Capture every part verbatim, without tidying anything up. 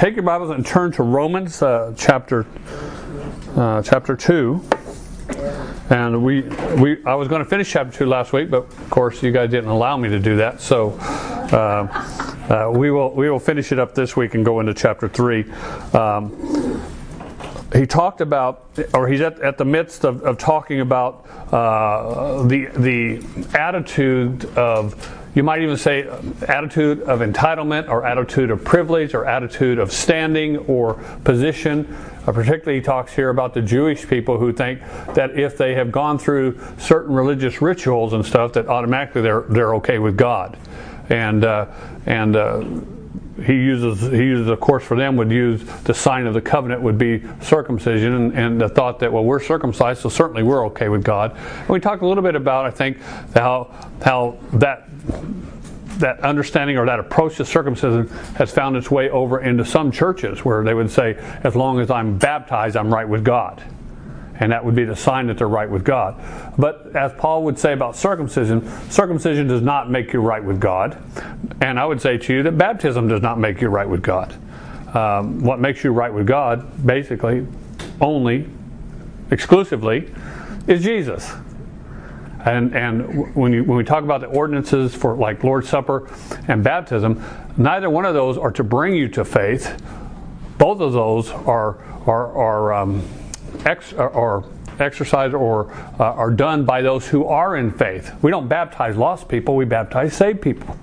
take your Bibles and turn to Romans uh, chapter uh, chapter two. And we we I was going to finish chapter two last week, but of course you guys didn't allow me to do that. So uh, uh, we will we will finish it up this week and go into chapter three. Um, he talked about, or he's at, at the midst of, of talking about uh, the the attitude of, you might even say, attitude of entitlement or attitude of privilege or attitude of standing or position. Uh, particularly, he talks here about the Jewish people who think that if they have gone through certain religious rituals and stuff, that automatically they're they're okay with God. And uh, and uh, he uses he uses of course for them would use the sign of the covenant would be circumcision, and, and the thought that, well, we're circumcised, so certainly we're okay with God. And we talked a little bit about, I think, how how that. that understanding or that approach to circumcision has found its way over into some churches where they would say, as long as I'm baptized, I'm right with God. And that would be the sign that they're right with God. But as Paul would say about circumcision, circumcision does not make you right with God. And I would say to you that baptism does not make you right with God. Um, what makes you right with God, basically, only, exclusively, is Jesus. And and when you when we talk about the ordinances for like Lord's Supper and baptism, neither one of those are to bring you to faith. Both of those are are are um, ex or exercised or uh, are done by those who are in faith. We don't baptize lost people; we baptize saved people.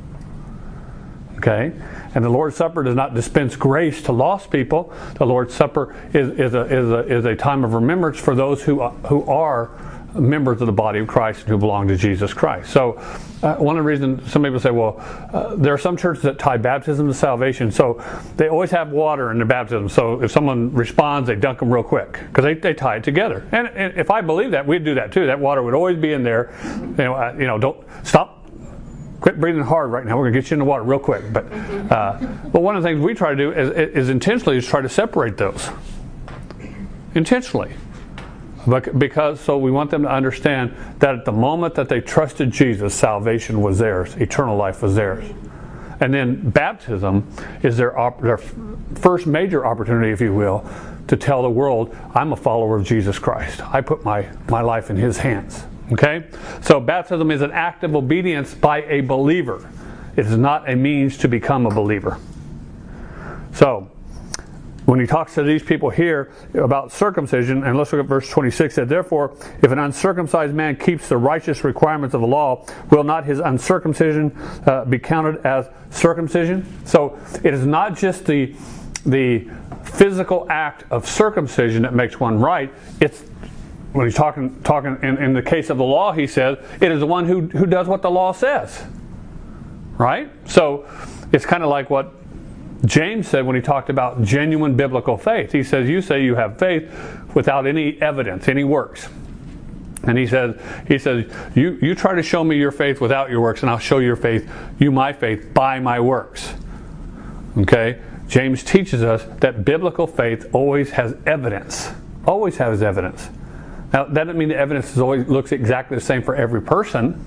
Okay, and the Lord's Supper does not dispense grace to lost people. The Lord's Supper is is a is a is a time of remembrance for those who who are members of the body of Christ and who belong to Jesus Christ. So uh, one of the reasons some people say, well, uh, there are some churches that tie baptism to salvation, so they always have water in their baptism, so if someone responds, they dunk them real quick, because they, they tie it together. And, and if I believe that, we'd do that too. That water would always be in there. You know, uh, you know, don't stop. Quit breathing hard right now. We're going to get you in the water real quick. But uh, but one of the things we try to do is, is intentionally is try to separate those. Intentionally. Because so we want them to understand that at the moment that they trusted Jesus, salvation was theirs, eternal life was theirs. And then baptism is their, op- their first major opportunity, if you will, to tell the world, I'm a follower of Jesus Christ. I put my, my life in His hands. Okay? So baptism is an act of obedience by a believer. It is not a means to become a believer. So when he talks to these people here about circumcision, and let's look at verse twenty-six, that therefore, if an uncircumcised man keeps the righteous requirements of the law, will not his uncircumcision uh, be counted as circumcision? So it is not just the the physical act of circumcision that makes one right. It's when he's talking talking in, in the case of the law, he says it is the one who who does what the law says. Right? So it's kind of like what James said when he talked about genuine biblical faith. He says, you say you have faith without any evidence, any works. And he says, he says, you, you try to show me your faith without your works, and I'll show your faith, you my faith, by my works. Okay? James teaches us that biblical faith always has evidence. Always has evidence. Now, that doesn't mean the evidence is always looks exactly the same for every person.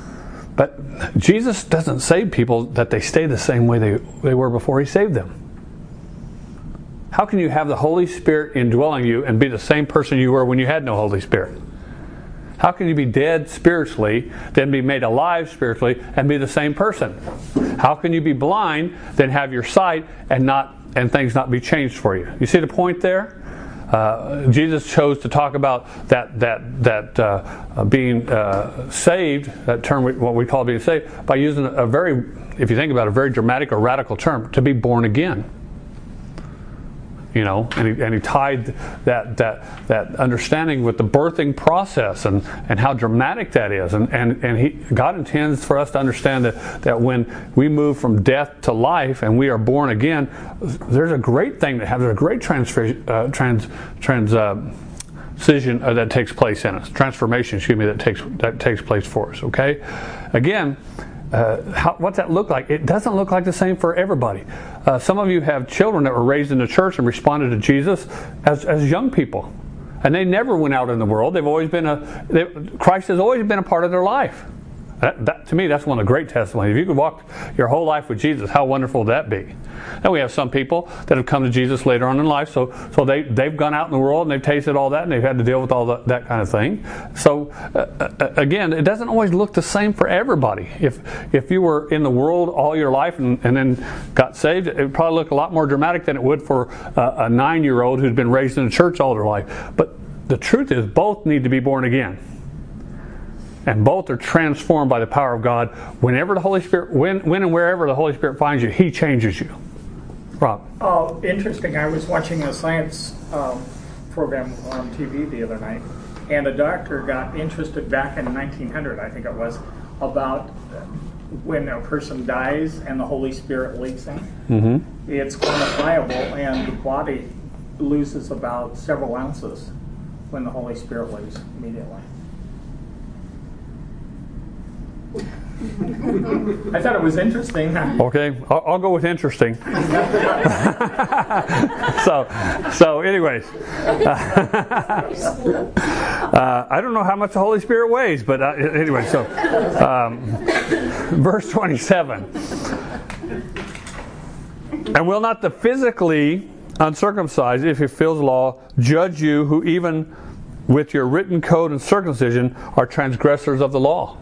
But Jesus doesn't save people that they stay the same way they, they were before He saved them. How can you have the Holy Spirit indwelling you and be the same person you were when you had no Holy Spirit? How can you be dead spiritually, then be made alive spiritually, and be the same person? How can you be blind, then have your sight, and not and things not be changed for you? You see the point there? Uh, Jesus chose to talk about that that that uh, being uh, saved, that term, we, what we call being saved, by using a very, if you think about it, a very dramatic or radical term, to be born again. You know, and he, and he tied that that that understanding with the birthing process and, and how dramatic that is, and and and he God intends for us to understand that that when we move from death to life and we are born again, there's a great thing that happens. There's a great transfer, uh, trans trans. Uh, Decision uh, that takes place in us, transformation, excuse me, that takes that takes place for us. Okay, again, uh, how, what's that look like? It doesn't look like the same for everybody. Uh, some of you have children that were raised in the church and responded to Jesus as as young people, and they never went out in the world. They've always been a they, Christ has always been a part of their life. That, that, to me, that's one of the great testimonies. If you could walk your whole life with Jesus, how wonderful would that be? And we have some people that have come to Jesus later on in life, so so they, they've gone out in the world and they've tasted all that and they've had to deal with all the, that kind of thing. So, uh, again, it doesn't always look the same for everybody. If if you were in the world all your life and, and then got saved, it would probably look a lot more dramatic than it would for a, a nine-year-old who's been raised in a church all their life. But the truth is, both need to be born again. And both are transformed by the power of God. Whenever the Holy Spirit, when, when and wherever the Holy Spirit finds you, He changes you. Rob. Oh, interesting. I was watching a science um, program on T V the other night, and a doctor got interested back in nineteen hundred, I think it was, about when a person dies and the Holy Spirit leaks in. Mm-hmm. It's quantifiable, and the body loses about several ounces when the Holy Spirit leaves immediately. I thought it was interesting. Okay, I'll, I'll go with interesting. so, so, anyways, uh, I don't know how much the Holy Spirit weighs, but uh, anyway. So, um, verse twenty-seven, and will not the physically uncircumcised, if he fulfills the law, judge you, who even with your written code and circumcision are transgressors of the law?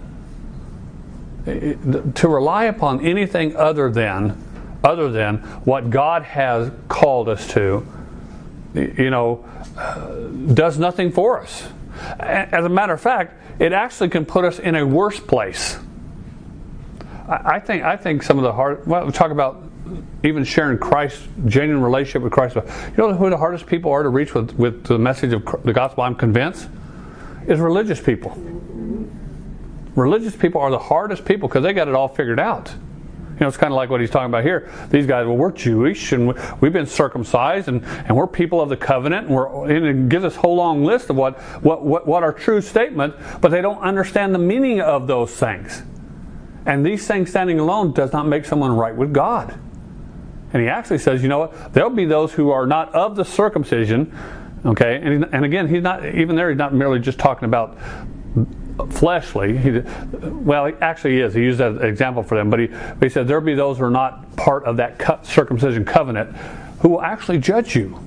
To rely upon anything other than other than what God has called us to, you know, uh, does nothing for us. As a matter of fact, it actually can put us in a worse place. I, I think I think some of the hard. Well, we talk about even sharing Christ, genuine relationship with Christ. You know who the hardest people are to reach with with the message of the gospel? I'm convinced is religious people. Religious people are the hardest people because they got it all figured out. You know, it's kind of like what he's talking about here. These guys, well, we're Jewish and we've been circumcised and, and we're people of the covenant. And, we're, and it gives us a whole long list of what, what, what, what are true statements, but they don't understand the meaning of those things. And these things standing alone does not make someone right with God. And he actually says, you know what, there'll be those who are not of the circumcision, okay? And, and again, he's not, even there, he's not merely just talking about fleshly. He, well, he actually is. He used that example for them, but he, but he said there'll be those who are not part of that co- circumcision covenant who will actually judge you,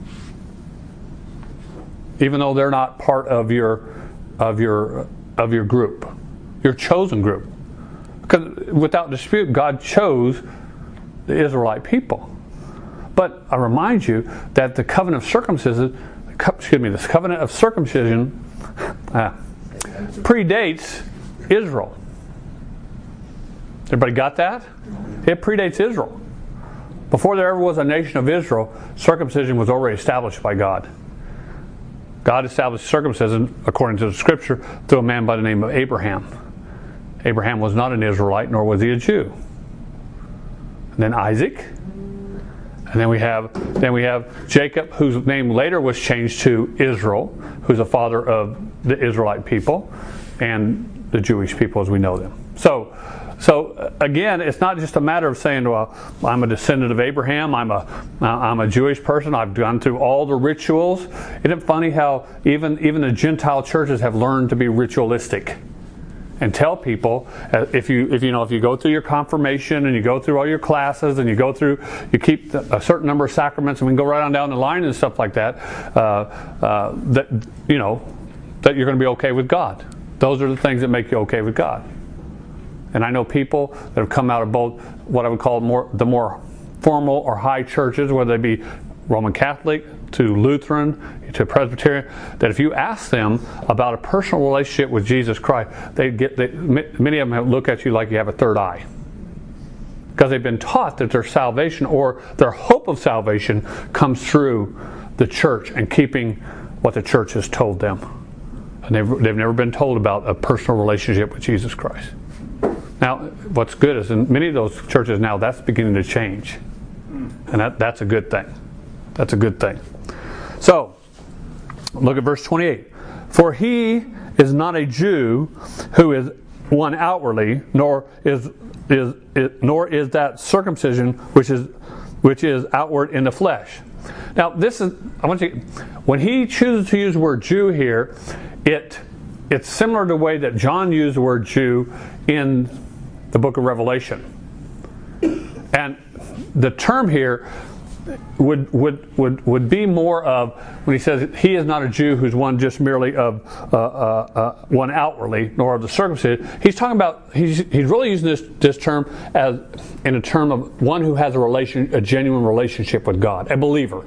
even though they're not part of your of your of your group, your chosen group. Because without dispute, God chose the Israelite people. But I remind you that the covenant of circumcision, excuse me, this covenant of circumcision. Ah, predates Israel. Everybody got that? It predates Israel. Before there ever was a nation of Israel, circumcision was already established by God. God established circumcision, according to the Scripture, through a man by the name of Abraham. Abraham was not an Israelite, nor was he a Jew. And then Isaac. And then we have then we have Jacob, whose name later was changed to Israel, who's the father of the Israelite people and the Jewish people as we know them. So, so again, it's not just a matter of saying, well, I'm a descendant of Abraham, I'm a I'm a Jewish person, I've gone through all the rituals. Isn't it funny how even even the Gentile churches have learned to be ritualistic? And tell people, uh, if you if you know if you go through your confirmation and you go through all your classes and you go through you keep the, a certain number of sacraments, and we can go right on down the line and stuff like that, uh, uh, that you know that you're going to be okay with God. Those are the things that make you okay with God. And I know people that have come out of both what I would call more the more formal or high churches, whether they be Roman Catholic to Lutheran to Presbyterian, that if you ask them about a personal relationship with Jesus Christ, they get they, many of them look at you like you have a third eye, because they've been taught that their salvation or their hope of salvation comes through the church and keeping what the church has told them, and they've they've never been told about a personal relationship with Jesus Christ. Now, what's good is in many of those churches now that's beginning to change, and that, that's a good thing. That's a good thing. So, look at verse twenty-eight. For he is not a Jew who is one outwardly, nor is is, is nor is that circumcision which is which is outward in the flesh. Now, this is I want you. When he chooses to use the word Jew here, it it's similar to the way that John used the word Jew in the book of Revelation. And the term here would would would would be more of when he says he is not a Jew who's one just merely of uh, uh, uh, one outwardly, nor of the circumcision. He's talking about he's he's really using this this term as in a term of one who has a relation a genuine relationship with God, a believer.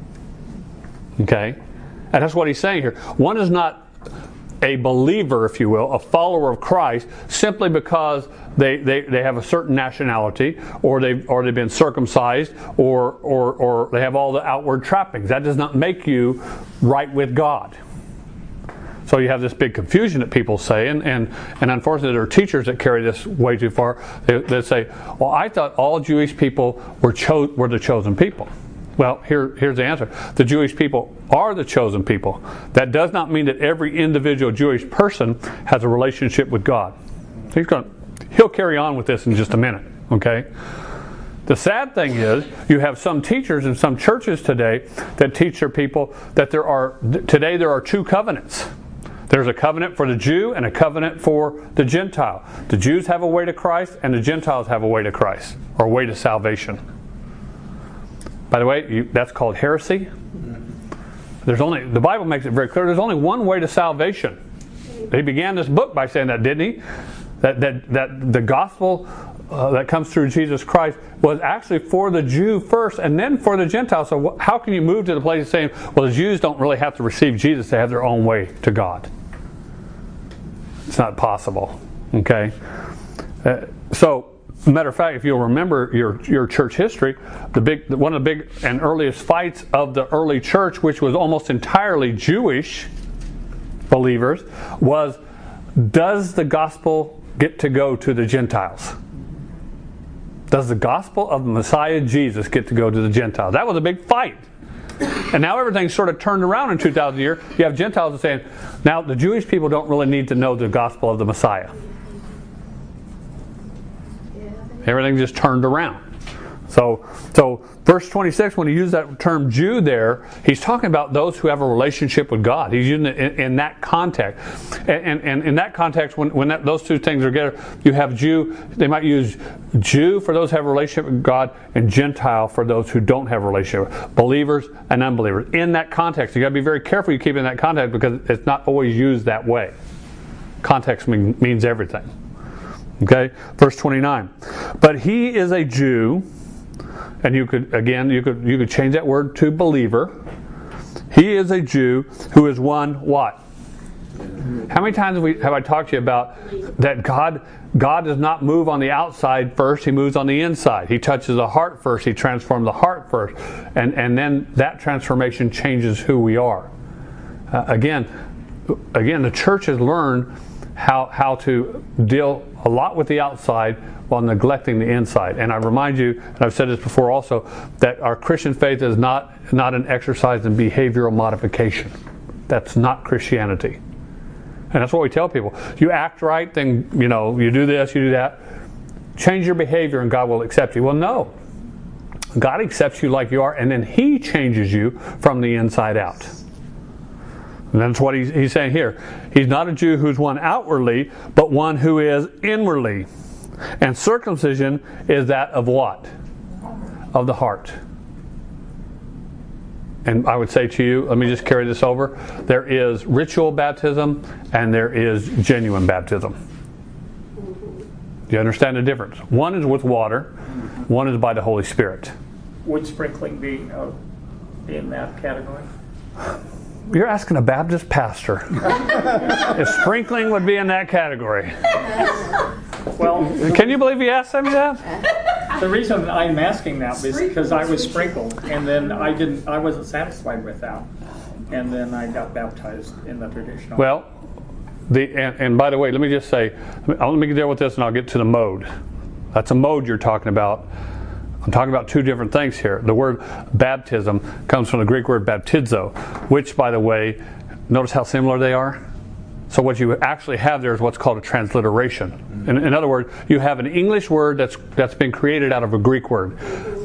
Okay, and that's what he's saying here. One is not a believer, if you will, a follower of Christ, simply because they, they, they have a certain nationality, or they've or they've been circumcised, or or or they have all the outward trappings. That does not make you right with God. So you have this big confusion that people say, and and, and unfortunately there are teachers that carry this way too far. They, they say, "Well, I thought all Jewish people were cho- were the chosen people." Well, here, here's the answer. The Jewish people are the chosen people. That does not mean that every individual Jewish person has a relationship with God. He's going, he'll carry on with this in just a minute, okay? The sad thing is, you have some teachers in some churches today that teach their people that there are, today there are two covenants. There's a covenant for the Jew and a covenant for the Gentile. The Jews have a way to Christ, and the Gentiles have a way to Christ, or a way to salvation. By the way, you, that's called heresy. There's only the Bible makes it very clear. There's only one way to salvation. He began this book by saying that, didn't he? That that that the gospel uh, that comes through Jesus Christ was actually for the Jew first, and then for the Gentile. So how can you move to the place of saying, well, the Jews don't really have to receive Jesus; they have their own way to God? It's not possible. Okay, uh, so. Matter of fact, if you'll remember your your church history, the big one of the big and earliest fights of the early church, which was almost entirely Jewish believers, was does the gospel get to go to the Gentiles? Does the gospel of the Messiah Jesus get to go to the Gentiles? That was a big fight. And now everything's sort of turned around in two thousand years. You have Gentiles saying, now the Jewish people don't really need to know the gospel of the Messiah. Everything just turned around. So, so verse twenty-six, when he used that term Jew there, he's talking about those who have a relationship with God. He's using it in, in that context. And, and, and in that context, when, when that, those two things are together, you have Jew, they might use Jew for those who have a relationship with God, and Gentile for those who don't have a relationship, believers and unbelievers. In that context, you got to be very careful you keep it in that context, because it's not always used that way. Context mean, means everything. Okay, verse twenty-nine. But he is a Jew, and you could again you could you could change that word to believer. He is a Jew who is one what? How many times have, we, have I talked to you about that God God does not move on the outside first, he moves on the inside. He touches the heart first, he transforms the heart first, and, and then that transformation changes who we are. Uh, again, again, the church has learned how how to deal a lot with the outside while neglecting the inside. And I remind you, and I've said this before also, that our Christian faith is not not an exercise in behavioral modification. That's not Christianity. And that's what we tell people. You act right, then you know you do this, you do that. Change your behavior, and God will accept you. Well, no. God accepts you like you are, and then He changes you from the inside out. And that's what he's, he's saying here. He's not a Jew who's one outwardly, but one who is inwardly. And circumcision is that of what? Of the heart. And I would say to you, let me just carry this over. There is ritual baptism and there is genuine baptism. Do you understand the difference? One is with water, one is by the Holy Spirit. Would sprinkling be uh, in that category? You're asking a Baptist pastor if sprinkling would be in that category. Well, can you believe he asked me that? The reason I'm asking that is because I was sprinkled, and then I didn't. I wasn't satisfied with that, and then I got baptized in the traditional. Well, the and, and by the way, let me just say, let me deal with this, and I'll get to the mode. That's a mode you're talking about. I'm talking about two different things here. The word baptism comes from the Greek word baptizo, which, by the way, notice how similar they are? So what you actually have there is what's called a transliteration. In, in other words, you have an English word that's that's been created out of a Greek word.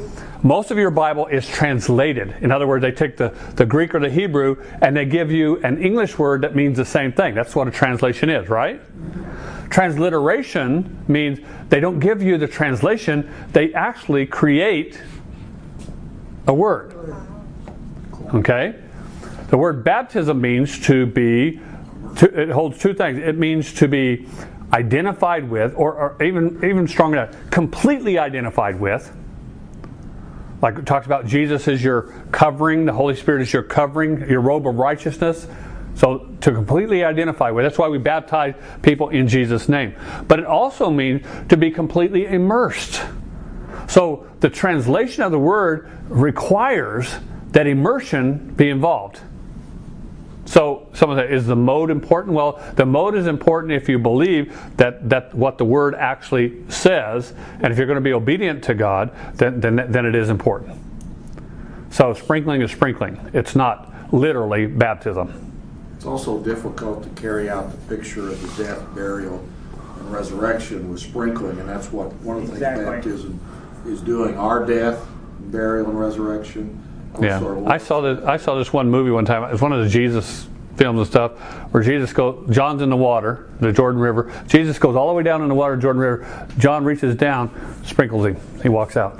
most of your Bible is translated. In other words, they take the, the Greek or the Hebrew and they give you an English word that means the same thing. That's what a translation is, right? Transliteration means they don't give you the translation, they actually create a word. Okay? The word baptism means to be, to, it holds two things. It means to be identified with, or, or even, even stronger, completely identified with. Like it talks about Jesus is your covering, the Holy Spirit is your covering, your robe of righteousness. So to completely identify with. That's why we baptize people in Jesus' name. But it also means to be completely immersed. So the translation of the word requires that immersion be involved. So someone said, is the mode important? Well, the mode is important if you believe that, that what the word actually says, and if you're going to be obedient to God, then, then, then it is important. So sprinkling is sprinkling. It's not literally baptism. It's also difficult to carry out the picture of the death, burial, and resurrection with sprinkling, and that's what one of the Exactly. things baptism is doing. Our death, burial, and resurrection. Yeah, I saw this. I saw this one movie one time. It was one of the Jesus films and stuff, where Jesus goes. John's in the water, the Jordan River. Jesus goes all the way down in the water, Jordan River. John reaches down, sprinkles him. He walks out.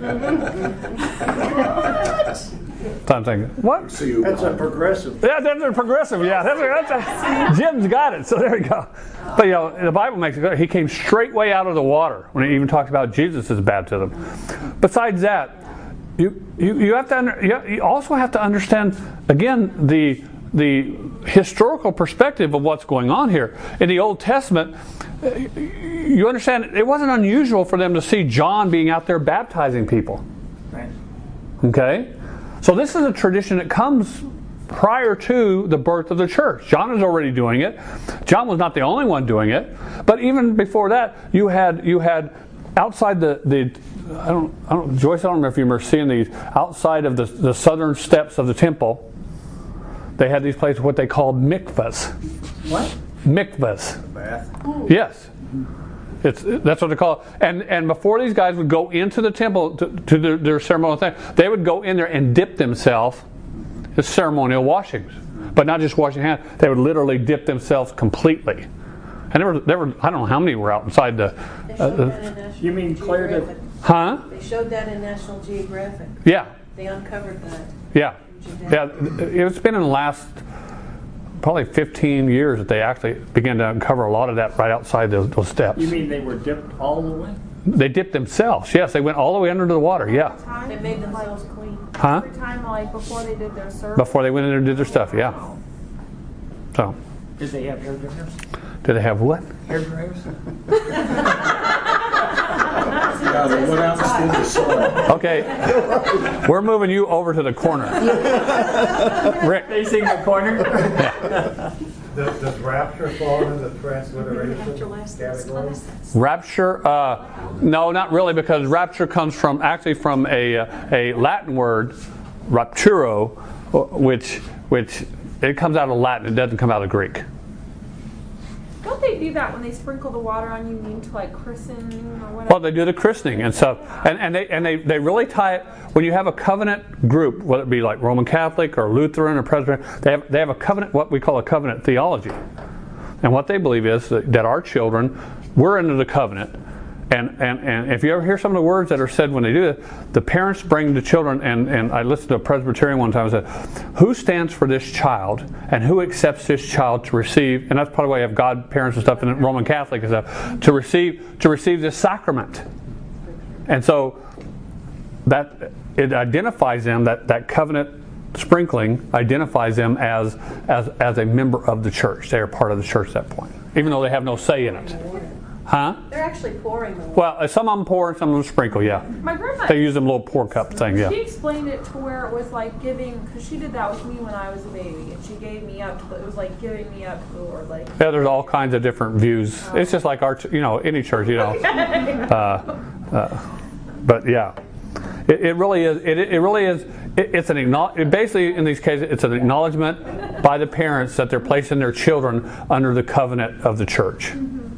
So I'm thinking, what? That's a progressive. Yeah, that's a progressive. Yeah, that's a, that's a, Jim's got it. So there you go. But you know, the Bible makes it clear he came straight way out of the water when it even talks about Jesus' baptism. Besides that, you you, you have to under, you, you also have to understand again the the historical perspective of what's going on here in the Old Testament. You understand it wasn't unusual for them to see John being out there baptizing people. Right. Okay? So this is a tradition that comes prior to the birth of the church. John is already doing it. John was not the only one doing it. But even before that, you had you had outside the, the I don't I don't Joyce, I don't remember if you remember seeing these, outside of the, the southern steps of the temple, they had these places what they called mikvahs. What? Mikvahs. Bath. Yes. It's, that's what they call it. And, and before these guys would go into the temple to, to their, their ceremonial thing, they would go in there and dip themselves in ceremonial washings. But not just washing hands, they would literally dip themselves completely. And there were, there were I don't know how many were outside the... They Uh, showed that in National You mean clear to- Geographic. huh? They showed that in National Geographic. Yeah. They uncovered that. Yeah. Yeah. It's been in the last probably fifteen years that they actually began to uncover a lot of that right outside those, those steps. You mean they were dipped all the way? They dipped themselves. Yes, they went all the way under the water. Yeah. Time, They made themselves clean. Huh? Every time, like before they did their service. Before they went in there and did their stuff. Yeah. So, Did they have hair dryers? did they have what? Hair dryers? Yeah, they went out and stood the sun. Okay. We're moving you over to the corner. Rick. Facing the corner? Does, does rapture fall into the transliteration category? Rapture, uh, no, not really, because rapture comes from actually from a a Latin word, rapturo, which which it comes out of Latin. It doesn't come out of Greek. Don't they do that when they sprinkle the water on you, mean to like christen or whatever? Well, they do the christening and stuff, and and they and they, they really tie it when you have a covenant group, whether it be like Roman Catholic or Lutheran or Presbyterian. They have they have a covenant, what we call a covenant theology, and what they believe is that, that our children, we're under the covenant. And, and and if you ever hear some of the words that are said when they do it, the parents bring the children, and, and I listened to a Presbyterian one time and said, who stands for this child and who accepts this child to receive, and that's probably why you have godparents and stuff in Roman Catholic and stuff, to receive to receive this sacrament. And so that it identifies them, that, that covenant sprinkling identifies them as, as as a member of the church. They are part of the church at that point, even though they have no say in it. Huh? They're actually pouring the water. Well, some of them pour and some of them sprinkle, yeah. My grandma, They use them little pour cup thing, yeah. she explained it to where it was like giving, because she did that with me when I was a baby, and she gave me up to the, it was like giving me up to the Lord, like. Yeah, there's all kinds of different views. It's just like our, ch- you know, any church, you know. Uh, uh, but yeah, it, it really is. It, it really is. It, it's an acknowledge. Basically, in these cases, it's an acknowledgement by the parents that they're placing their children under the covenant of the church.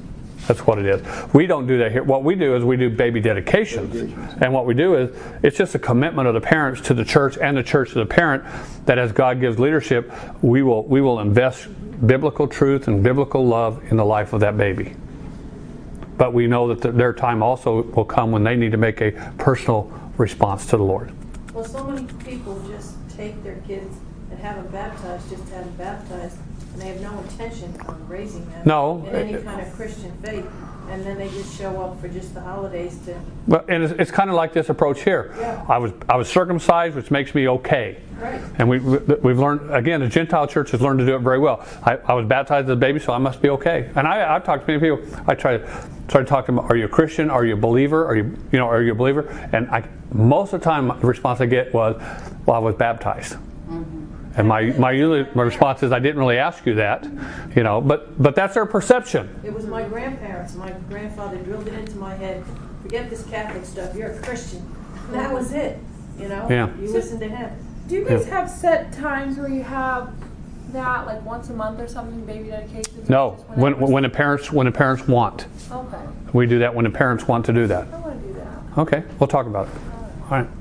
That's what it is. We don't do that here. What we do is we do baby dedications. And what we do is, it's just a commitment of the parents to the church and the church to the parent that as God gives leadership, we will we will invest biblical truth and biblical love in the life of that baby. But we know that the, their time also will come when they need to make a personal response to the Lord. Well, so many people just take their kids and have them baptized, just have them baptized, and they have no intention of raising them No. in any kind of Christian faith, and then they just show up for just the holidays to. But and it's, it's kind of like this approach here. Yeah. I was I was circumcised, which makes me okay. Right. And we we've learned again. The Gentile church has learned to do it very well. I, I was baptized as a baby, so I must be okay. And I I've talked to many people. I try to try to talk to them. Are you a Christian? Are you a believer? Are you you know Are you a believer? And I most of the time the response I get was, well, I was baptized. Mm-hmm. And my my usually my response is, I didn't really ask you that, you know. But but that's their perception. It was my grandparents. My grandfather drilled it into my head. Forget this Catholic stuff. You're a Christian. And that was it. You know. Yeah. You listen to him. Do you guys Yeah. have set times where you have that, like once a month or something, baby dedications? No, Just when whenever? when the parents when the parents want, Okay, we do that when the parents want to do that. I want to do that. Okay, we'll talk about it. All right.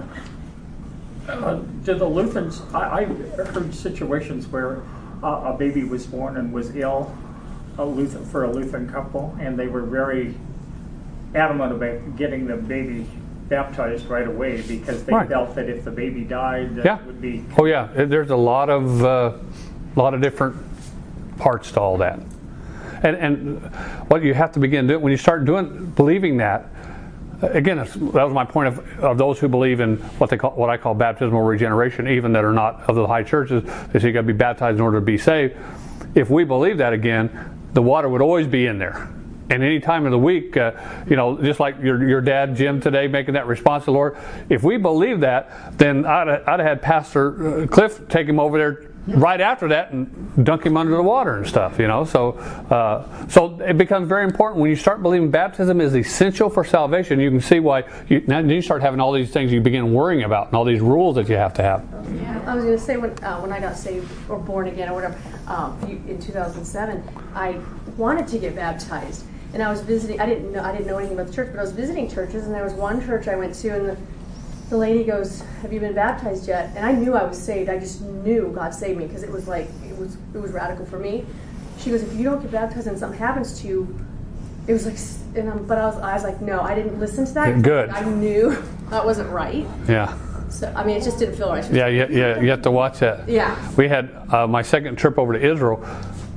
Uh, to the Lutherans, I, I heard situations where uh, a baby was born and was ill, a Lutheran, for a Lutheran couple, and they were very adamant about getting the baby baptized right away because they Right. felt that if the baby died, that Yeah. would be. Oh yeah, there's a lot of uh, lot of different parts to all that, and and what you have to begin doing when you start doing believing that. Again, that was my point of, of those who believe in what they call what I call baptismal regeneration, even that are not of the high churches. They say you got to be baptized in order to be saved. If we believe that, again, the water would always be in there. And any time of the week, uh, you know, just like your your dad Jim today making that response to the Lord. If we believe that, then I'd, I'd have had Pastor Cliff take him over there right after that and dunk him under the water and stuff, you know. So, uh, so it becomes very important when you start believing baptism is essential for salvation. You can see why. You, now you start having all these things you begin worrying about and all these rules that you have to have. Yeah, I was going to say when uh, when I got saved or born again or whatever um, in two thousand seven, I wanted to get baptized, and I was visiting. I didn't know I didn't know anything about the church, but I was visiting churches, and there was one church I went to, and the the lady goes, "Have you been baptized yet?" And I knew I was saved. I just knew God saved me because it was like it was it was radical for me. She goes, "If you don't get baptized and something happens to you," it was like, and um, but I was I was like, no, I didn't listen to that. Good. I knew that wasn't right. Yeah. So I mean, it just didn't feel right. Yeah, yeah, yeah. You have to watch that. Yeah. We had uh, my second trip over to Israel.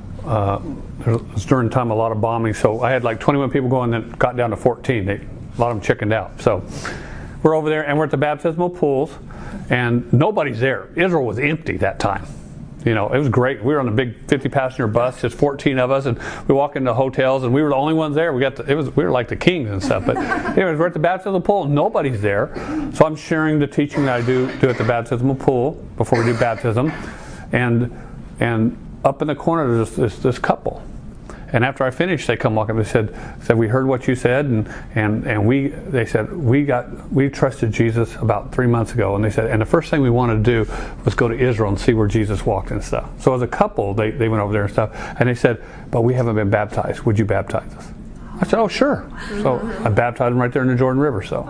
Uh, it was during the time a lot of bombing, so I had like twenty-one people going, then got down to fourteen. They, a lot of them chickened out. So we're over there, and we're at the baptismal pools, and nobody's there. Israel was empty that time. You know, it was great. We were on a big fifty-passenger bus, just fourteen of us, and we walk into hotels, and we were the only ones there. We got the, it was we were like the kings and stuff. But anyways, we're at the baptismal pool, and nobody's there. So I'm sharing the teaching that I do do at the baptismal pool before we do baptism, and and up in the corner there's this, this, this couple. And after I finished, they come walking up and said, said, "We heard what you said, and, and, and we," they said, we got we trusted Jesus about three months ago." And they said, "And the first thing we wanted to do was go to Israel and see where Jesus walked and stuff." So as a couple, they, they went over there and stuff. And they said, "But we haven't been baptized. Would you baptize us?" I said, "Oh, sure." So I baptized them right there in the Jordan River. So,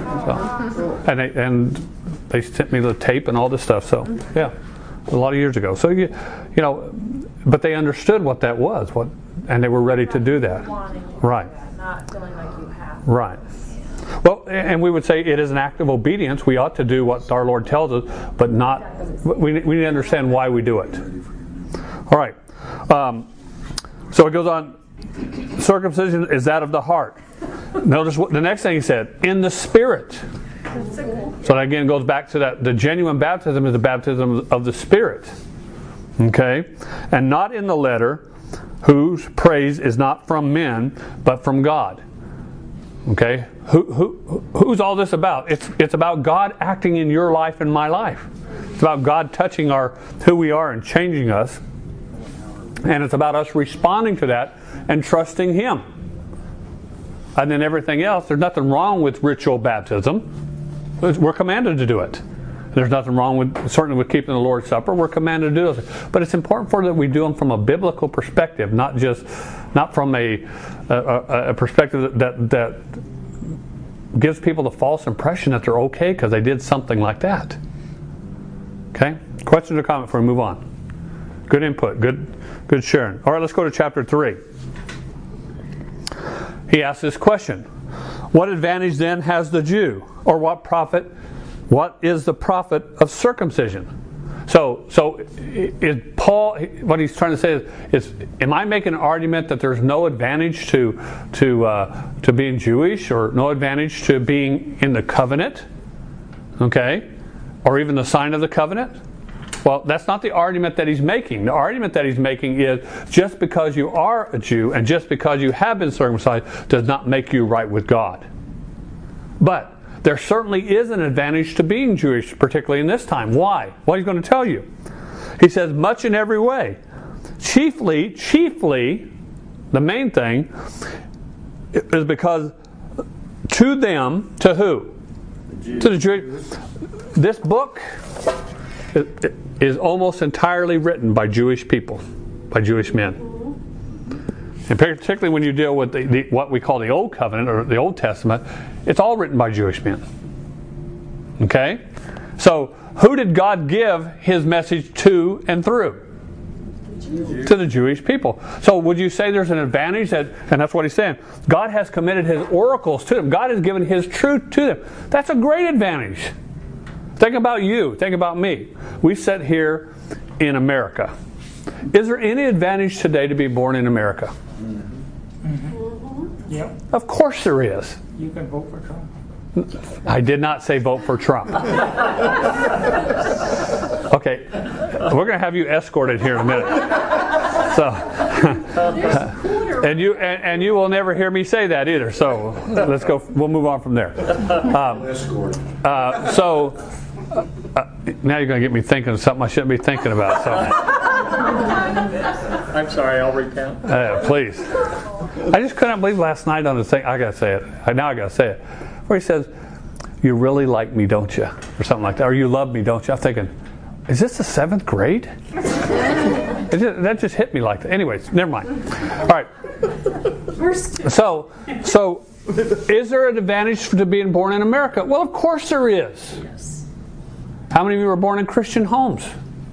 so and they and they sent me the tape and all this stuff. So yeah, a lot of years ago. So you you know, but they understood what that was. What. And they were ready to do that. Right. Not feeling like you have. Right. Well, and we would say it is an act of obedience. We ought to do what our Lord tells us, but not. We we need to understand why we do it. All right. Um, so it goes on. Circumcision is that of the heart. Notice what the next thing he said. In the Spirit. So that again goes back to that. The genuine baptism is the baptism of the Spirit. Okay, and not in the letter, whose praise is not from men, but from God. Okay? Who, who, who's all this about? It's, it's about God acting in your life and my life. It's about God touching our who we are and changing us. And it's about us responding to that and trusting Him. And then everything else, there's nothing wrong with ritual baptism. We're commanded to do it. There's nothing wrong with, certainly with keeping the Lord's Supper. We're commanded to do those. But it's important for that we do them from a biblical perspective, not just, not from a, a, a perspective that, that gives people the false impression that they're okay because they did something like that. Okay? Questions or comments before we move on? Good input. Good, good sharing. All right, let's go to chapter three. He asks this question. What advantage then has the Jew? Or what profit? What is the profit of circumcision? So, so is Paul, what he's trying to say is, is am I making an argument that there's no advantage to to uh, to being Jewish, or no advantage to being in the covenant? Okay? Or even the sign of the covenant? Well, that's not the argument that he's making. The argument that he's making is just because you are a Jew and just because you have been circumcised does not make you right with God. But there certainly is an advantage to being Jewish, particularly in this time. Why? Well, he's going to tell you. He says, much in every way. Chiefly, chiefly, the main thing is because to them, to who? The to the Jews. This book is almost entirely written by Jewish people, by Jewish men. And particularly when you deal with the, the, what we call the Old Covenant or the Old Testament, it's all written by Jewish men. Okay? So, who did God give His message to and through? The to the Jewish people. So, would you say there's an advantage that, and that's what he's saying, God has committed His oracles to them. God has given His truth to them. That's a great advantage. Think about you. Think about me. We sit here in America. Is there any advantage today to be born in America? Mm-hmm. Yep. Of course there is. You can vote for Trump. I did not say vote for Trump. Okay, we're going to have you escorted here in a minute. So, and you and, and you will never hear me say that either. So let's go. We'll move on from there. Um, uh, so uh, now you're going to get me thinking of something I shouldn't be thinking about. So. I'm sorry, I'll repent. Uh, please. I just couldn't believe last night on the thing. I got to say it. Now I got to say it. Where he says, "You really like me, don't you?" Or something like that. Or "You love me, don't you?" I'm thinking, is this the seventh grade? It just, that just hit me like that. Anyways, never mind. All right. So, so is there an advantage to being born in America? Well, of course there is. Yes. How many of you were born in Christian homes?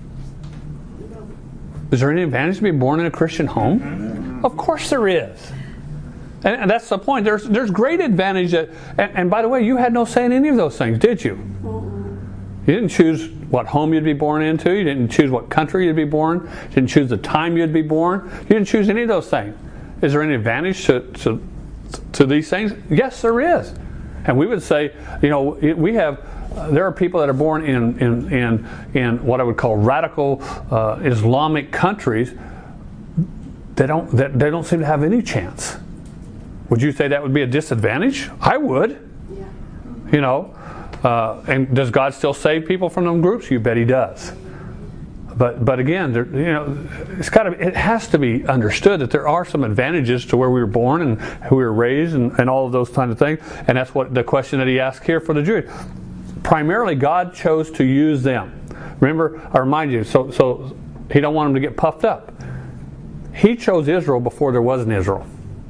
Is there any advantage to being born in a Christian home? Mm-hmm. Of course there is. And, and that's the point. There's there's great advantage that, and, and by the way, you had no say in any of those things, did you? Mm-hmm. You didn't choose what home you'd be born into. You didn't choose what country you'd be born. You didn't choose the time you'd be born. You didn't choose any of those things. Is there any advantage to to, to these things? Yes, there is. And we would say, you know, we have. Uh, there are people that are born in in in, in what I would call radical uh, Islamic countries. They don't that they don't seem to have any chance. Would you say that would be a disadvantage? I would. Yeah. You know, uh, and does God still save people from them groups? You bet He does. But but again, there, you know, it's got to. It has to be understood that there are some advantages to where we were born and who we were raised and, and all of those kinds of things. And that's what the question that he asked here for the Jews. Primarily, God chose to use them. Remember, I remind you. So so He don't want them to get puffed up. He chose Israel before there was an Israel.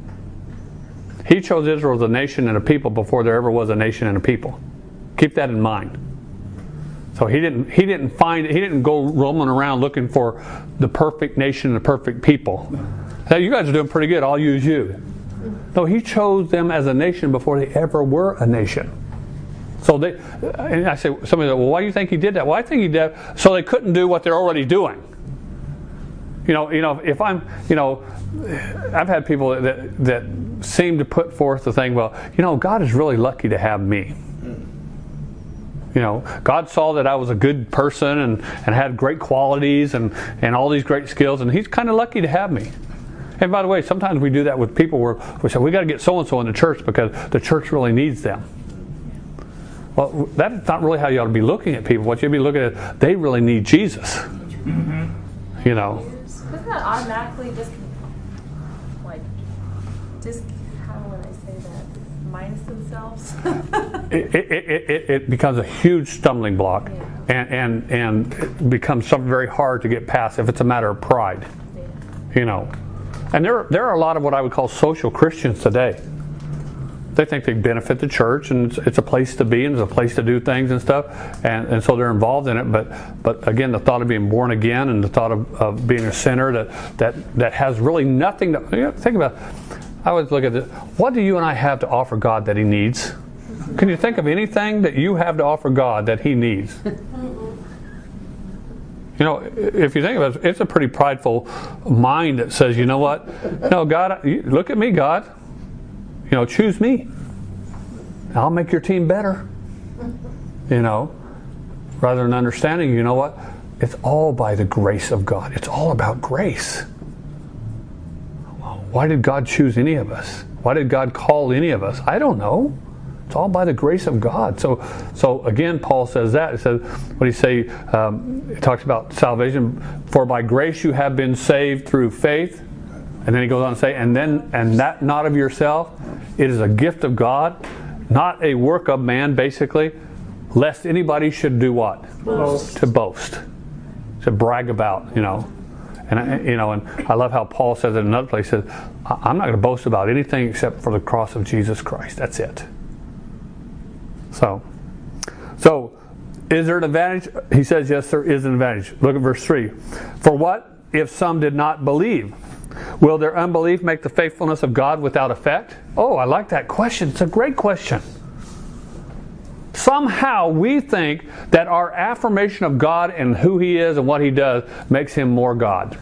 He chose Israel as a nation and a people before there ever was a nation and a people. Keep that in mind. So he didn't he didn't find he didn't go roaming around looking for the perfect nation and the perfect people. Now, you guys are doing pretty good. I'll use you. No, He chose them as a nation before they ever were a nation. So they, and I say, somebody said, well, why do you think He did that? Well, I think He did so they couldn't do what they're already doing. You know, you know, if I'm, you know, I've had people that that seem to put forth the thing, well, you know, God is really lucky to have me. You know, God saw that I was a good person and, and had great qualities and, and all these great skills, and He's kind of lucky to have me. And by the way, sometimes we do that with people where we say, we got to get so-and-so in the church because the church really needs them. Well, that's not really how you ought to be looking at people. What you ought to be looking at, they really need Jesus. Mm-hmm. You know. Doesn't that automatically just, like, just, how would I say that? minus themselves. it, it, it, it, it becomes a huge stumbling block, yeah. and, and, and it becomes something very hard to get past if it's a matter of pride. Yeah. You know. And there, there are a lot of what I would call social Christians today. They think they benefit the church, and it's, it's a place to be, and it's a place to do things and stuff, and, and so they're involved in it. But but again, the thought of being born again and the thought of, of being a sinner that, that that has really nothing to, you know, think about. I always look at this. What do you and I have to offer God that He needs? Can you think of anything that you have to offer God that He needs? You know, if you think about it, it's a pretty prideful mind that says, you know what? No, God, look at me, God. You know, choose me. I'll make your team better. You know, rather than understanding, you know what? It's all by the grace of God. It's all about grace. Why did God choose any of us? Why did God call any of us? I don't know. It's all by the grace of God. So, so again, Paul says that. He says, what do you say? Um, he talks about salvation. For by grace you have been saved through faith. And then he goes on to say, and then, and that not of yourself. It is a gift of God, not a work of man, basically, lest anybody should do what? Boast. To boast. To brag about, you know. And I, you know, and I love how Paul says it in another place. He says, I'm not going to boast about anything except for the cross of Jesus Christ. That's it. So, so is there an advantage? He says, yes, there is an advantage. Look at verse three. For what if some did not believe? Will their unbelief make the faithfulness of God without effect? Oh, I like that question. It's a great question. Somehow we think that our affirmation of God and who He is and what He does makes Him more God.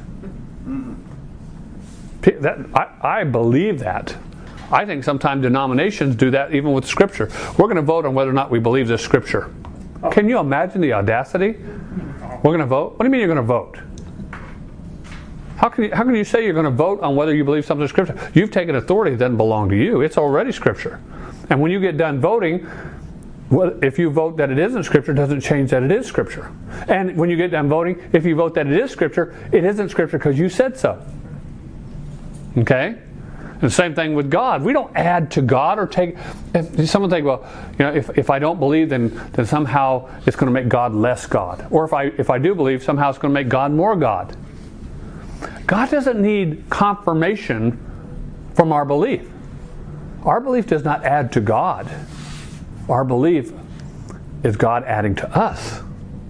That, I, I believe that. I think sometimes denominations do that even with Scripture. We're going to vote on whether or not we believe this Scripture. Can you imagine the audacity? We're going to vote? What do you mean you're going to vote? How can you, how can you say you're going to vote on whether you believe something is Scripture? You've taken authority that doesn't belong to you. It's already Scripture. And when you get done voting, well, if you vote that it isn't Scripture, it doesn't change that it is Scripture. And when you get done voting, if you vote that it is Scripture, it isn't Scripture because you said so. Okay? And the same thing with God. We don't add to God or take... If someone think, well, you know, if, if I don't believe, then, then somehow it's going to make God less God. Or if I if I do believe, somehow it's going to make God more God. God doesn't need confirmation from our belief. Our belief does not add to God. Our belief is God adding to us.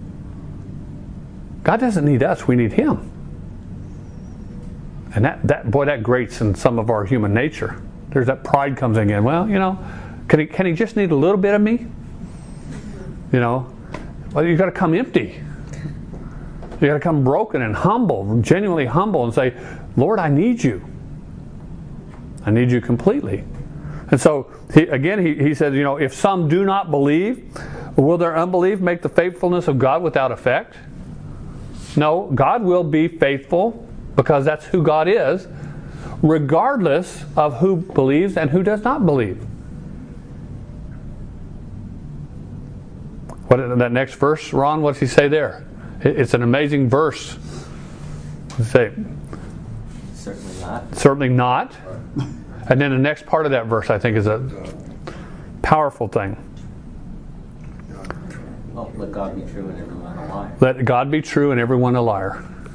God doesn't need us, we need Him. And that, that boy, that grates in some of our human nature. There's that pride comes in. Well, you know, can he, can he just need a little bit of me? You know, well, you've got to come empty. You got to come broken and humble, genuinely humble, and say, Lord, I need you. I need you completely. And so, he, again, he, he says, you know, if some do not believe, will their unbelief make the faithfulness of God without effect? No, God will be faithful because that's who God is, regardless of who believes and who does not believe. What in that next verse, Ron? What does he say there? It's an amazing verse. Let's say, certainly not. Certainly not. And then the next part of that verse, I think, is a powerful thing. Well, let God be true and everyone a liar. Let God be true and everyone a liar.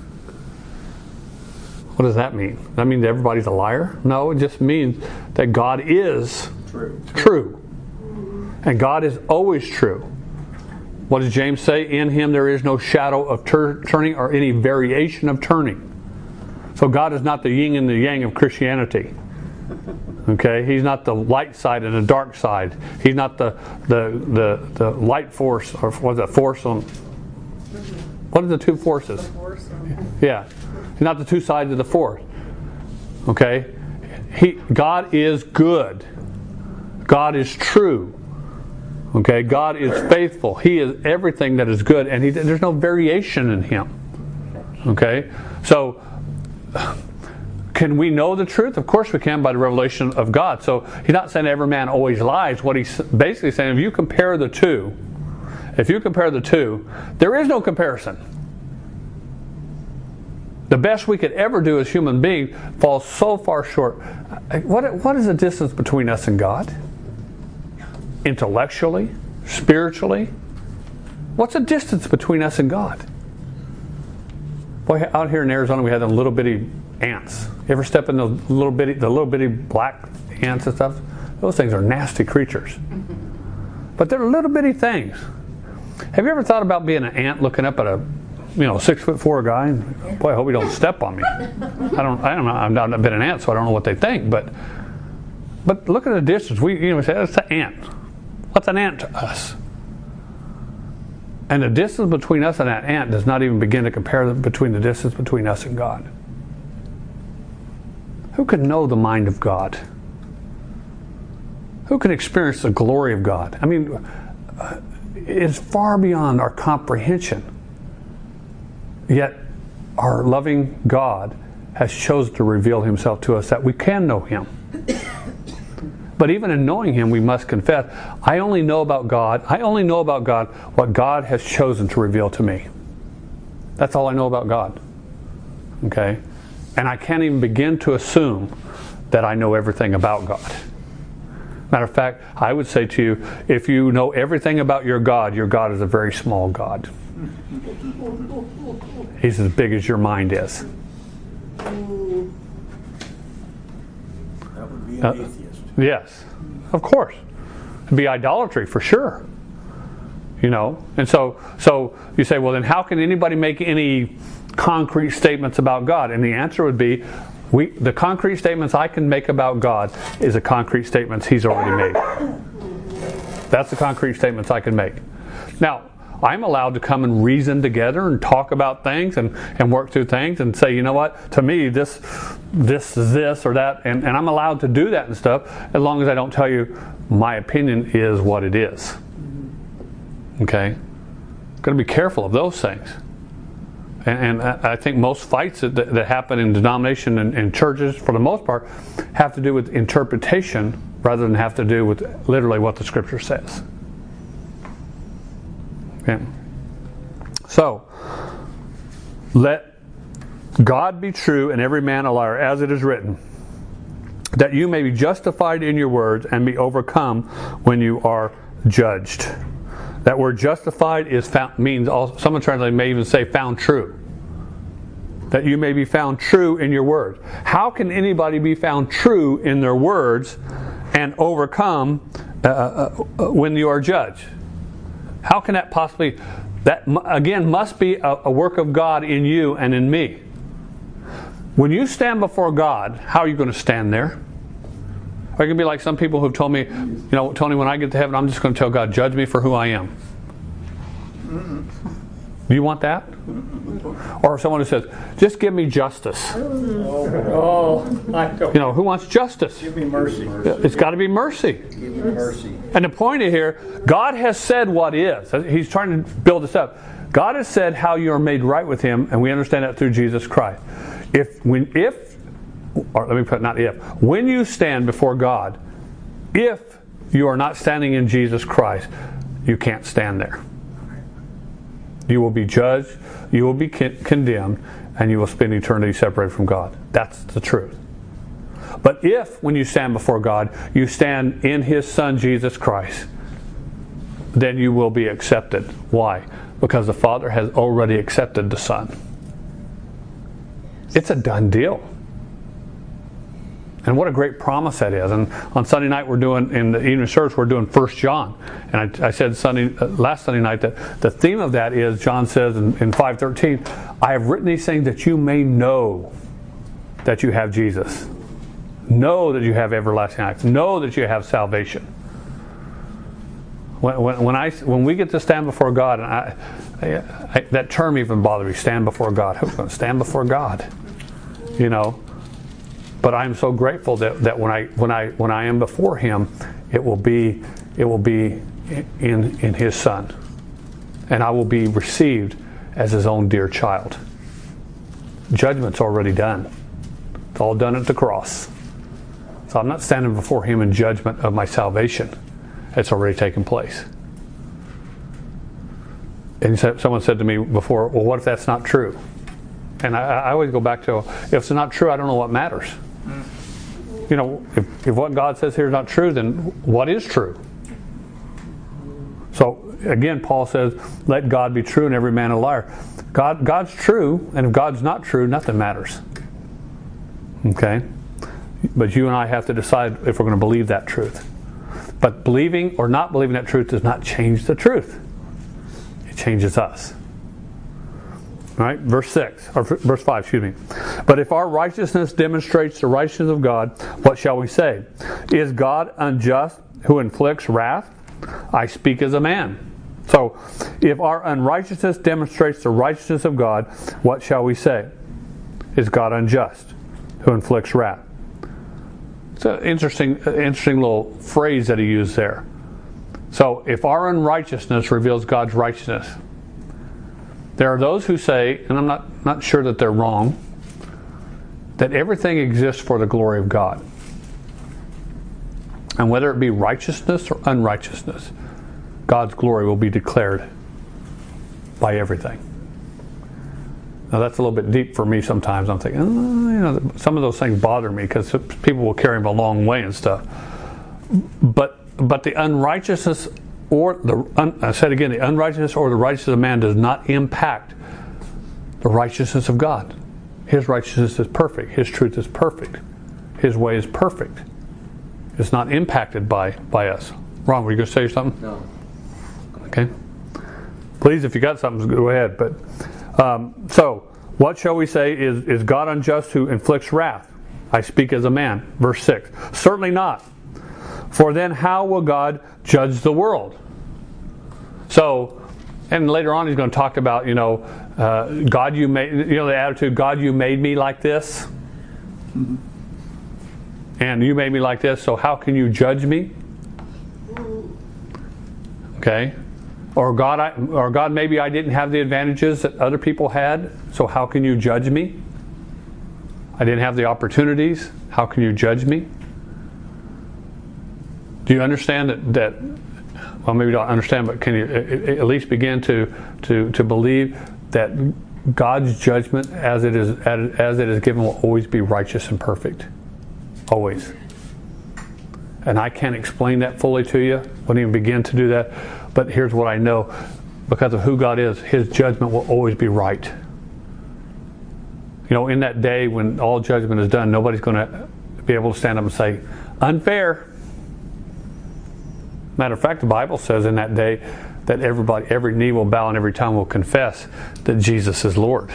What does that mean? Does that mean that everybody's a liar? No, it just means that God is True. true. And God is always true. What does James say? In Him there is no shadow of tur- turning or any variation of turning. So God is not the yin and the yang of Christianity. Okay, He's not the light side and the dark side. He's not the the the, the light force, or what's that force on? What are the two forces? Yeah, He's not the two sides of the force. Okay, He God is good. God is true. Okay, God is faithful. He is everything that is good, and he, there's no variation in Him. Okay, so can we know the truth? Of course we can by the revelation of God. So He's not saying every man always lies. What He's basically saying, if you compare the two, if you compare the two, there is no comparison. The best we could ever do as human beings falls so far short. What, what is the distance between us and God? intellectually, spiritually. What's the distance between us and God? Boy, out here in Arizona, we had them little bitty ants. You ever step in those little bitty, the little bitty black ants and stuff? Those things are nasty creatures. But they're little bitty things. Have you ever thought about being an ant looking up at a, you know, six foot four guy? And, boy, I hope he don't step on me. I don't. I don't know. I've not been an ant, so I don't know what they think. But, but look at the distance. We, you know, we say that's an ant. What's an ant to us? And the distance between us and that ant does not even begin to compare between the distance between us and God. Who can know the mind of God? Who can experience the glory of God? I mean, uh, it's far beyond our comprehension. Yet, our loving God has chosen to reveal Himself to us that we can know Him. But even in knowing Him, we must confess, I only know about God, I only know about God what God has chosen to reveal to me. That's all I know about God. Okay? And I can't even begin to assume that I know everything about God. Matter of fact, I would say to you, if you know everything about your God, your God is a very small God. He's as big as your mind is. That would be an Uh, atheist. Yes, of course. It'd be idolatry for sure. You know, and so so you say, well, then how can anybody make any concrete statements about God? And the answer would be, we the concrete statements I can make about God is the concrete statements He's already made. That's the concrete statements I can make. Now, I'm allowed to come and reason together and talk about things and, and work through things and say, you know what, to me this this is this or that, and, and I'm allowed to do that and stuff as long as I don't tell you my opinion is what it is. Okay? Got to be careful of those things. And, and I think most fights that, that happen in denomination and, and churches, for the most part, have to do with interpretation rather than have to do with literally what the Scripture says. Okay. So, let God be true and every man a liar, as it is written, that you may be justified in your words and be overcome when you are judged. That word justified is found, means, also, someone translated may even say found true. That you may be found true in your word. How can anybody be found true in their words and overcome uh, uh, when you are judged? How can that possibly, that again must be a, a work of God in you and in me. When you stand before God, how are you going to stand there? Or you can be like some people who've told me, you know, Tony, when I get to heaven, I'm just going to tell God, judge me for who I am. Do you want that? Or someone who says, just give me justice. Oh, I don't. You know, who wants justice? Give me mercy. It's got to be mercy. Give me mercy. And the point here, God has said what is. He's trying to build this up. God has said how you are made right with Him, and we understand that through Jesus Christ. If, when, if, or let me put not if, when you stand before God, if you are not standing in Jesus Christ, you can't stand there. You will be judged, you will be con- condemned, and you will spend eternity separated from God. That's the truth. But if, when you stand before God, you stand in His Son, Jesus Christ, then you will be accepted. Why? Because the Father has already accepted the Son. It's a done deal. And what a great promise that is. And on Sunday night we're doing, in the evening service, we're doing First John. And I, I said Sunday, uh, last Sunday night that the theme of that is, John says in, in five thirteen, I have written these things that you may know that you have Jesus. Know that you have everlasting life. Know that you have salvation. When, when, when, I, when we get to stand before God, and I, I, I, that term even bothers me, stand before God. Who's going to stand before God? You know. But I'm so grateful that, that when I when I when I am before Him, it will be it will be in in His Son, and I will be received as His own dear child. Judgment's already done. It's all done at the cross. So I'm not standing before Him in judgment of my salvation. It's already taken place. And someone said to me before, well, what if that's not true? And I, I always go back to, if it's not true, I don't know what matters. You know, if, if what God says here is not true, then what is true? So again, Paul says, let God be true and every man a liar. God, God's true, and if God's not true, nothing matters. Okay? But you and I have to decide if we're going to believe that truth. But believing or not believing that truth does not change the truth. It changes us. All right, verse six, or verse five, excuse me. But if our righteousness demonstrates the righteousness of God, what shall we say? Is God unjust who inflicts wrath? I speak as a man. So, if our unrighteousness demonstrates the righteousness of God, what shall we say? Is God unjust who inflicts wrath? It's an interesting, interesting little phrase that he used there. So, if our unrighteousness reveals God's righteousness, there are those who say, and I'm not, not sure that they're wrong, that everything exists for the glory of God. And whether it be righteousness or unrighteousness, God's glory will be declared by everything. Now that's a little bit deep for me sometimes. I'm thinking, oh, you know, some of those things bother me because people will carry them a long way and stuff. But but the unrighteousness or the un, I said again, the unrighteousness or the righteousness of man does not impact the righteousness of God. His righteousness is perfect. His truth is perfect. His way is perfect. It's not impacted by, by us. Ron, were you going to say something? No. Okay. Please, if you got something, go ahead. But um, so, what shall we say? Is, is God unjust who inflicts wrath? I speak as a man. Verse six. Certainly not. For then how will God judge the world? So, and later on he's going to talk about, you know, uh, God you made, you know, the attitude, God you made me like this. Mm-hmm. And you made me like this, so how can you judge me? Okay. Or God, I, or God, maybe I didn't have the advantages that other people had, so how can you judge me? I didn't have the opportunities, how can you judge me? Do you understand that, that well, maybe you don't understand, but can you at least begin to, to, to believe that God's judgment as it is as it is given will always be righteous and perfect? Always. And I can't explain that fully to you. Wouldn't even begin to do that. But here's what I know. Because of who God is, His judgment will always be right. You know, in that day when all judgment is done, nobody's going to be able to stand up and say, unfair. Matter of fact, the Bible says in that day that everybody, every knee will bow and every tongue will confess that Jesus is Lord.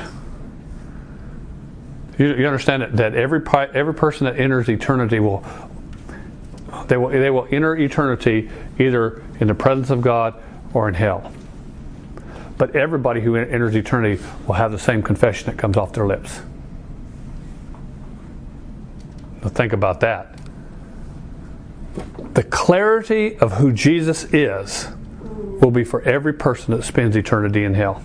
You, you understand that, that every every person that enters eternity will they will they will enter eternity either in the presence of God or in hell. But everybody who enters eternity will have the same confession that comes off their lips. Now think about that. The clarity of who Jesus is will be for every person that spends eternity in hell,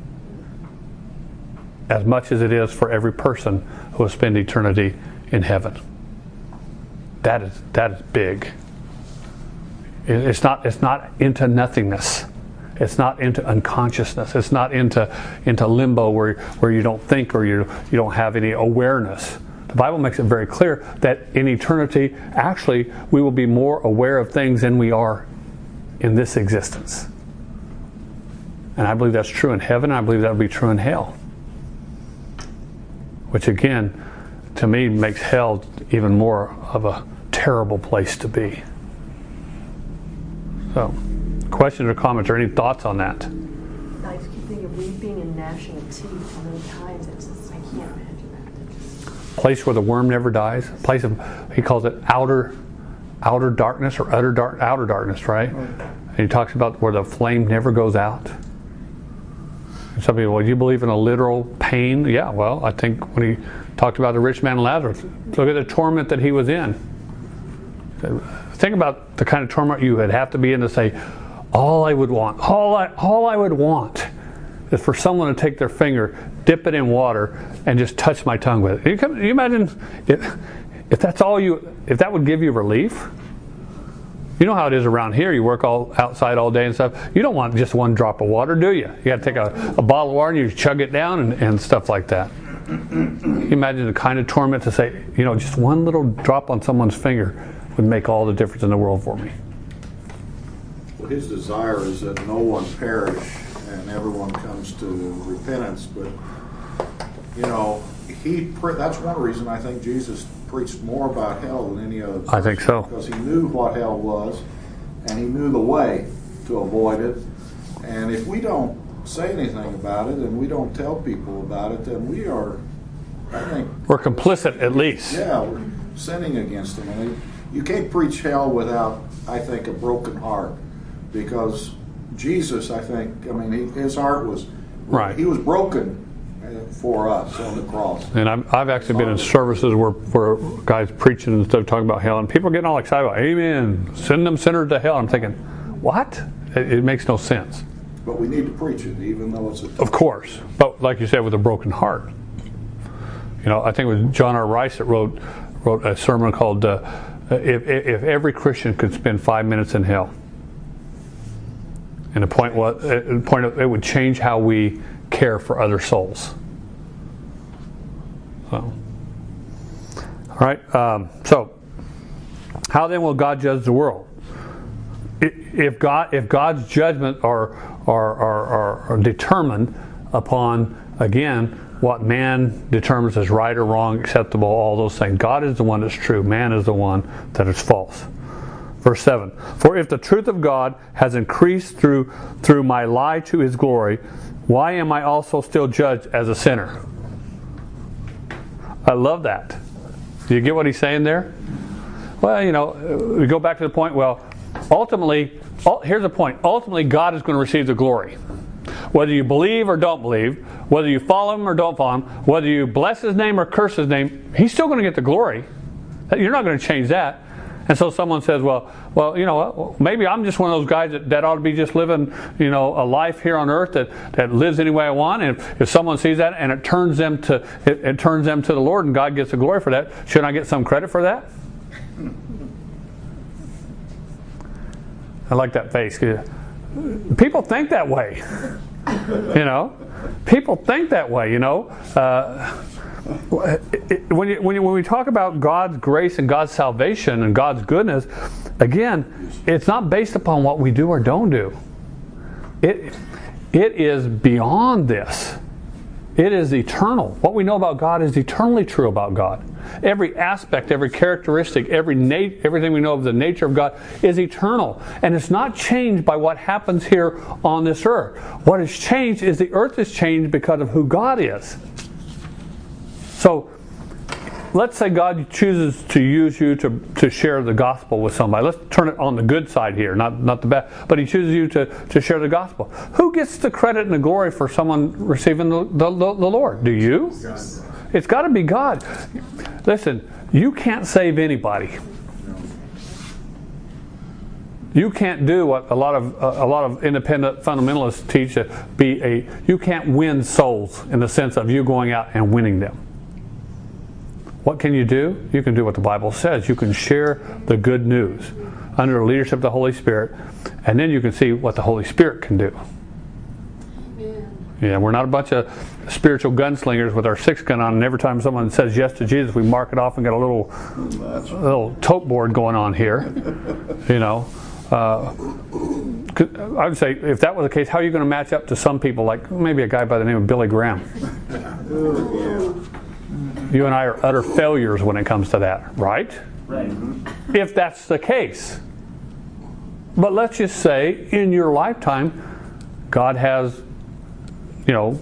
as much as it is for every person who will spend eternity in heaven. That is that is big. It's not it's not into nothingness. It's not into unconsciousness. It's not into into limbo where where you don't think or you you don't have any awareness. The Bible makes it very clear that in eternity, actually, we will be more aware of things than we are in this existence. And I believe that's true in heaven, and I believe that will be true in hell. Which again, to me, makes hell even more of a terrible place to be. So, questions or comments or any thoughts on that? I just keep thinking of weeping and gnashing of teeth how many times. It's just, I can't imagine that. Just... Place where the worm never dies. Place of, he calls it outer, outer darkness or utter dark, outer darkness, right? right? And he talks about where the flame never goes out. And some people, well, do you believe in a literal pain? Yeah, well, I think when he talked about the rich man and Lazarus, look at the torment that he was in. Think about the kind of torment you would have to be in to say, all I would want, all I, all I would want is for someone to take their finger, dip it in water, and just touch my tongue with it. You can you imagine if, if that's all you, if that would give you relief? You know how it is around here. You work all outside all day and stuff. You don't want just one drop of water, do you? You got to take a, a bottle of water and you chug it down and, and stuff like that. You imagine the kind of torment to say, you know, just one little drop on someone's finger would make all the difference in the world for me. Well, his desire is that no one perish and everyone comes to repentance. But, you know, he pre- that's one reason I think Jesus preached more about hell than any other person. I think so. Because he knew what hell was, and he knew the way to avoid it. And if we don't say anything about it and we don't tell people about it, then we are, I think... We're complicit, at least. Yeah, we're sinning against him. And you can't preach hell without, I think, a broken heart. Because Jesus, I think, I mean, he, his heart was... Right. He was broken for us on the cross. And I've, I've actually been in services where, where guys preaching and stuff talking about hell, and people are getting all excited about, amen, send them sinners to hell. I'm thinking, what? It, it makes no sense. But we need to preach it, even though it's a... Of course. But like you said, with a broken heart. You know, I think it was John R. Rice that wrote wrote a sermon called uh, if, if Every Christian Could Spend Five Minutes in Hell. And the point was, the point of, it would change how we care for other souls. So, all right. Um, so, how then will God judge the world? If God, if God's judgment are are are, are determined upon, again, what man determines as right or wrong, acceptable, all those things. God is the one that's true. Man is the one that is false. Verse seven. For if the truth of God has increased through through my lie to His glory, why am I also still judged as a sinner? I love that. Do you get what he's saying there? Well, you know, we go back to the point, well, ultimately, here's the point. Ultimately, God is going to receive the glory. Whether you believe or don't believe, whether you follow Him or don't follow Him, whether you bless His name or curse His name, He's still going to get the glory. You're not going to change that. And so someone says, well, well, you know, maybe I'm just one of those guys that, that ought to be just living, you know, a life here on earth that, that lives any way I want. And if, if someone sees that and it turns them to it, it turns them to the Lord and God gets the glory for that, shouldn't I get some credit for that? I like that face. People think that way. You know, people think that way. You know. Uh, When, you, when, you, when we talk about God's grace and God's salvation and God's goodness, again, it's not based upon what we do or don't do. It, it is beyond this. It is eternal. What we know about God is eternally true about God. Every aspect, every characteristic, every nat- everything we know of the nature of God is eternal. And it's not changed by what happens here on this earth. What has changed is the earth is changed because of who God is. So, let's say God chooses to use you to, to share the gospel with somebody. Let's turn it on the good side here, not, not the bad. But He chooses you to, to share the gospel. Who gets the credit and the glory for someone receiving the, the, the Lord? Do you? It's got to be God. Listen, you can't save anybody. You can't do what a lot of a lot of independent fundamentalists teach. Be a you can't win souls in the sense of you going out and winning them. What can you do? You can do what the Bible says. You can share the good news under the leadership of the Holy Spirit, and then you can see what the Holy Spirit can do. Amen. Yeah, we're not a bunch of spiritual gunslingers with our six gun on, and every time someone says yes to Jesus, we mark it off and got a little, a little tote board going on here. You know, uh, I would say if that was the case, how are you going to match up to some people like maybe a guy by the name of Billy Graham? You and I are utter failures when it comes to that, right? Right. If that's the case. But let's just say in your lifetime, God has, you know,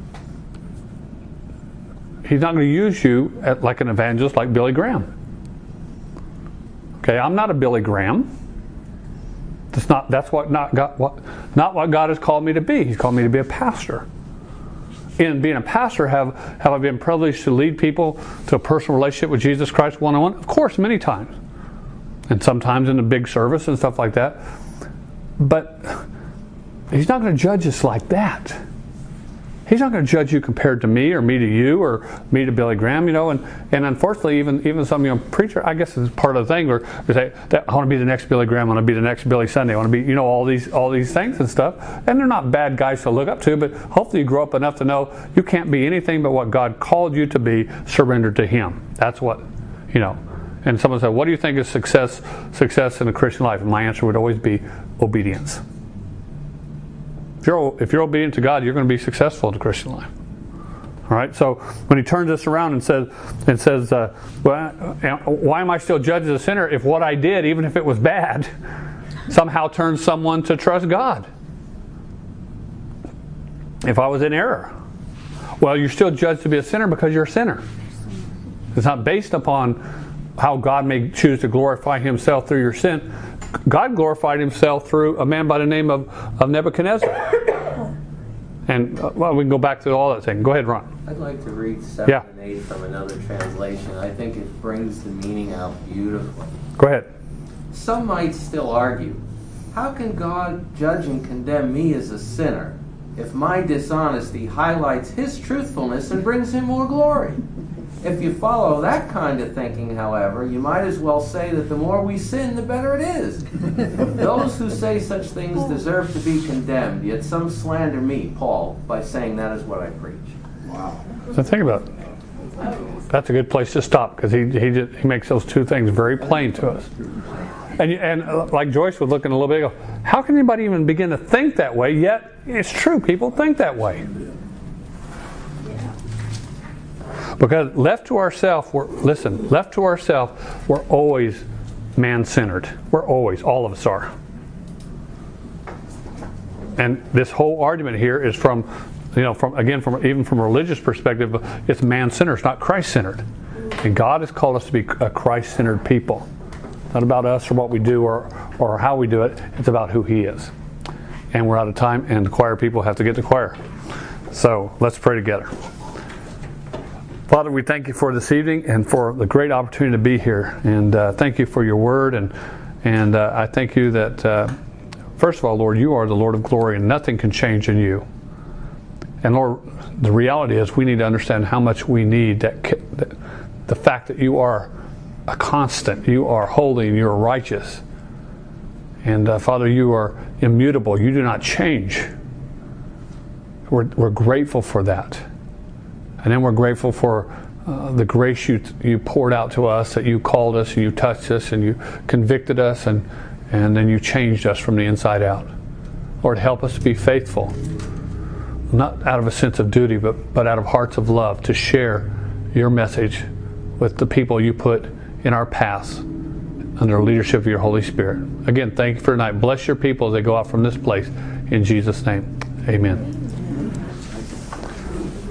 He's not going to use you at, like an evangelist like Billy Graham. Okay, I'm not a Billy Graham. That's not. That's what not God. What not what God has called me to be. He's called me to be a pastor. In being a pastor, have, have I been privileged to lead people to a personal relationship with Jesus Christ one-on-one? Of course, many times. And sometimes in a big service and stuff like that. But He's not going to judge us like that. He's not going to judge you compared to me or me to you or me to Billy Graham, you know. And, and unfortunately, even even some young preacher, I guess it's part of the thing where they say, that, I want to be the next Billy Graham, I want to be the next Billy Sunday, I want to be, you know, all these all these things and stuff. And they're not bad guys to look up to, but hopefully you grow up enough to know you can't be anything but what God called you to be, surrendered to Him. That's what, you know. and someone said, what do you think is success success in a Christian life? And my answer would always be obedience. If you're, if you're obedient to God, you're going to be successful in the Christian life. All right. So when he turns this around and says, and says, uh, well, why am I still judged as a sinner if what I did, even if it was bad, somehow turns someone to trust God? If I was in error, well, you're still judged to be a sinner because you're a sinner. It's not based upon how God may choose to glorify himself through your sin. God glorified himself through a man by the name of, of Nebuchadnezzar. And, uh, well, we can go back to all that thing. Go ahead, Ron. I'd like to read seven Yeah. and eight from another translation. I think it brings the meaning out beautifully. Go ahead. Some might still argue, how can God judge and condemn me as a sinner if my dishonesty highlights his truthfulness and brings him more glory? If you follow that kind of thinking, however, you might as well say that the more we sin, the better it is. Those who say such things deserve to be condemned, yet some slander me, Paul, by saying that is what I preach. Wow. So think about it. That's a good place to stop, because he he, just, he makes those two things very plain to us. And and uh, like Joyce was looking a little bit ago, how can anybody even begin to think that way? Yet it's true, people think that way. Because left to ourselves, we're listen. Left to ourselves, we're always man-centered. We're always, all of us are. And this whole argument here is from, you know, from again, from even from a religious perspective, it's man-centered. It's not Christ-centered. And God has called us to be a Christ-centered people. Not about us or what we do or or how we do it. It's about who He is. And we're out of time, and the choir people have to get to choir. So let's pray together. Father, we thank you for this evening and for the great opportunity to be here. And uh, thank you for your word. And and uh, I thank you that, uh, first of all, Lord, you are the Lord of glory, and nothing can change in you. And Lord, the reality is we need to understand how much we need that, that the fact that you are a constant, you are holy, and you are righteous. And uh, Father, you are immutable. You do not change. We're, we're grateful for that. And then we're grateful for uh, the grace you you poured out to us, that you called us and you touched us and you convicted us and, and then you changed us from the inside out. Lord, help us to be faithful, not out of a sense of duty, but, but out of hearts of love, to share your message with the people you put in our paths under the leadership of your Holy Spirit. Again, thank you for tonight. Bless your people as they go out from this place. In Jesus' name, amen.